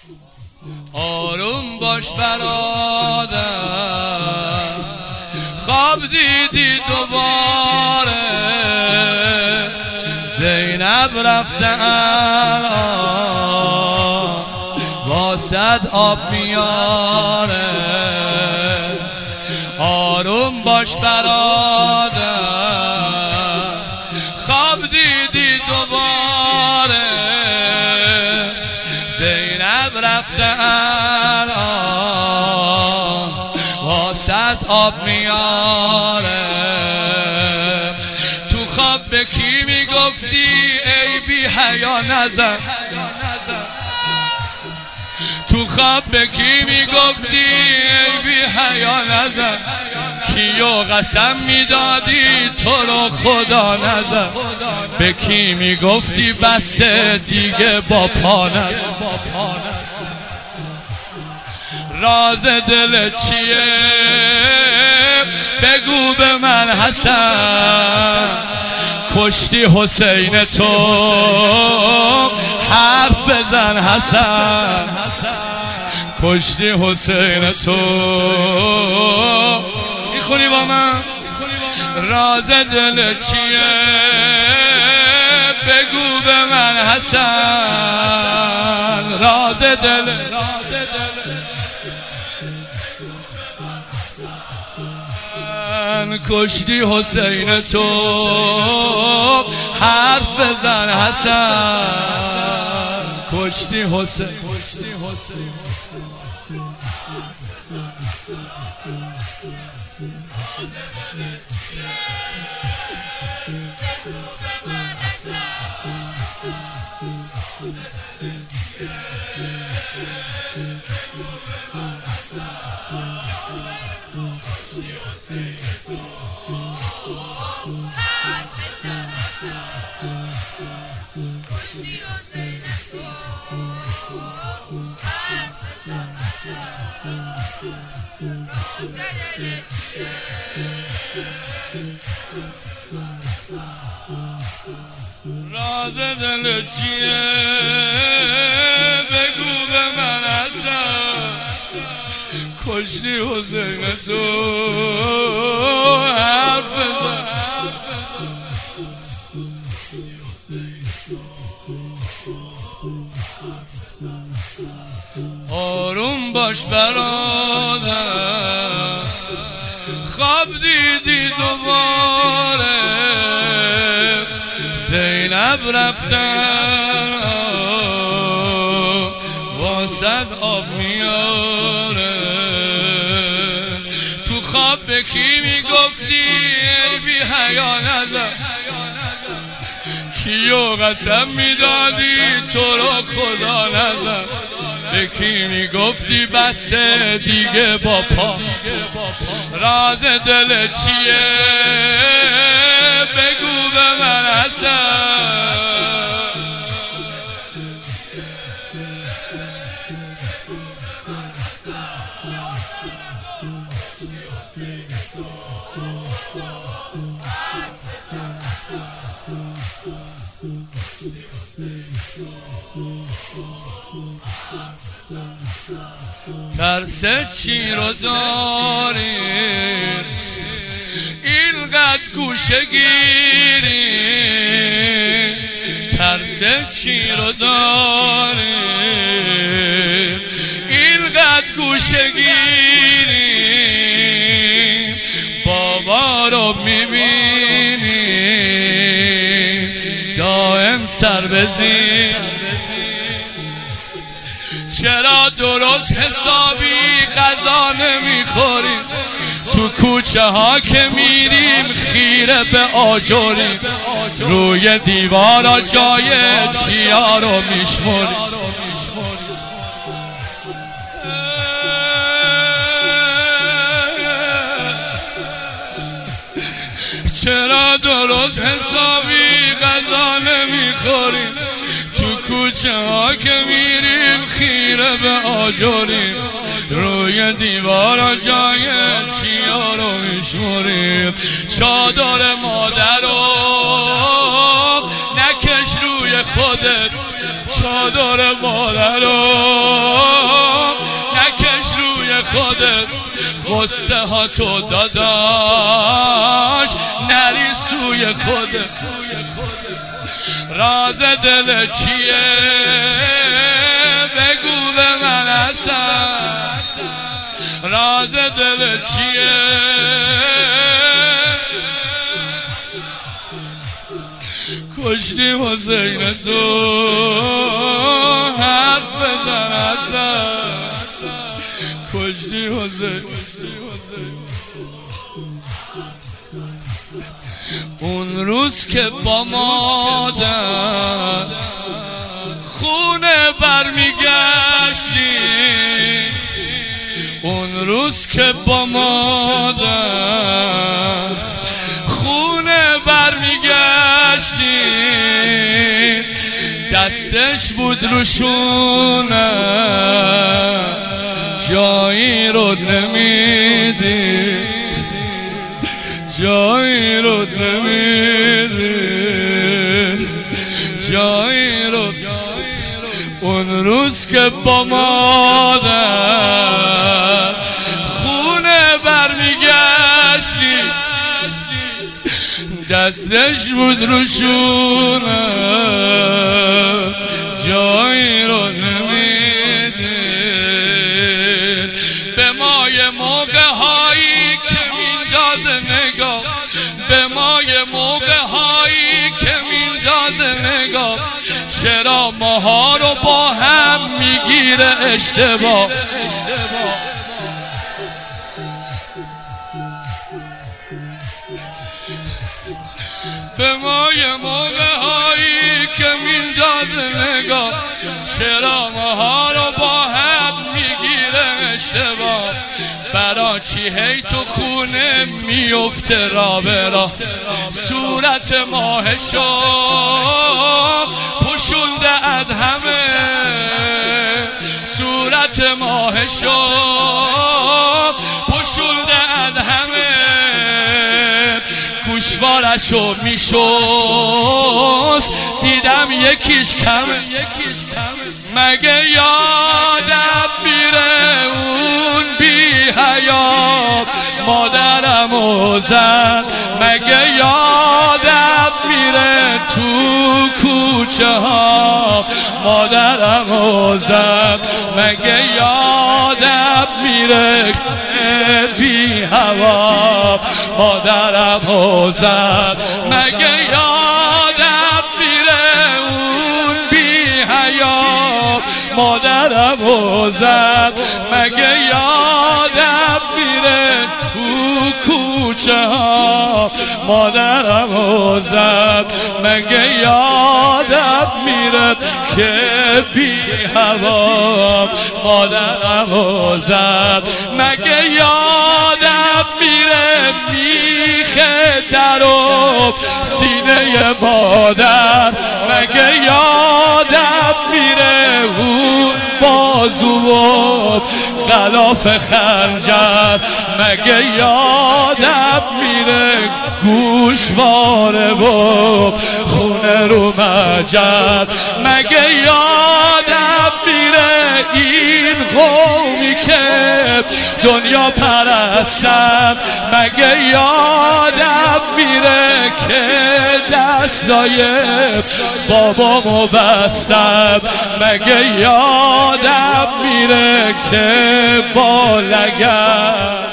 آروم باش برادر، خواب دیدی دوباره، زینب رفته الان واسد آب میاره. آروم باش برادر، خواب دیدی دوباره، زینب رفته الان واسد آب میاره. تو خواب به کی میگفتی ای بی حیا نزن؟ تو خواب به کی میگفتی ای بی حیا نزن؟ کیو قسم میدادی تو رو خدا نزن؟ به کی میگفتی بس دیگه با پا نزن؟ راز دل چیه بگو به من حسن، کشتی حسین تو حرف بزن حسن، کشتی حسین تو. میخونی با من؟ راز دل چیه بگو به من حسن، راز دل کشتی حسین تو حرف بزن حسن، کشتی حسین. راز دل چیه بگو به من حسن، کشتی حسین تو حرف بزن. آروم باش برادر، خواب دیدی دوباره، زینب رفتن واسد آب میاره. تو خواب به کی میگفتی ای بی حیا نزن؟ کیو قسم میدادی تو رو خدا نزن؟ به کی میگفتی بس دیگه با پا؟ راز دل چیه بگو به من حسن. ترس چی رو داری اینقدر گوشه گیری؟ ترس چی رو داری اینقدر گوشه گیری؟ بابا رو میبینی دائم سر بزین، چرا درست حسابی غذا نمیخوریم؟ تو کوچه ها که میریم خیره به آجریم، روی دیوارا جای چیا رو میشمریم؟ چرا درست حسابی غذا نمیخوریم؟ تو کوچه ها که میریم خیره به آجریم، روی دیوارا جای چیا رو میشمریم؟ چادر مادر رو نکش روی خودت، چادر مادر رو قصه ها تو داداش نری سوی خودت. راز دل چیه بگو به من اصلا، راز دل چیه؟ کشتی حسین تو حرف بزن اصلا، کشتی حسین. اون روز که با مادر خونه برمیگشتی، اون روز که با مادر خونه برمیگشتی، دستش بود روشونه جایی رو نمیدی، جایی رو نمیدی، جایی رو. اون روز که با مادر خونه برمیگشتی، دستش بود روشونه جایی رو نمیدی. به ما یه موقع هایی که میندازه نگاه، به ما یه موقع هایی که میندازه نگاه، چرا ماها رو با هم میگیره اشتباه. به ما یه موقع هایی که میندازه نگاه، چرا ماها رو با هم میگیره اشتباه. برا چی هی تو خونه میفته را به راه، صورت ماهشو پوشونده از همه، صورت ماهشو پوشونده از همه، گوشوارشو میشست دیدم یکیش کمه. مگه یادم میره اون بی حیا مادرمو زد، مگه یادم میره تو کوچه ها مادرمو زد، مگه یادم میره بی هوا مادرمو زد، مگه یادم میره اون بی حیا مادرمو زد، مگه یادم میره تو کوچه ها مادرمو زد، مگه یادم میره که بی هوا مادرمو زد، مگه یادم میره میخه در و سینه مادر، مگه یادم میره اون بازو و غلاف خنجر، مگه یادم میره گوشواره و خونه رو مجد، مگه یادم میره این قومی که دنیا پرستن، مگه یادم میره که دستای بابامو بستم، مگه یادم میره که با لگد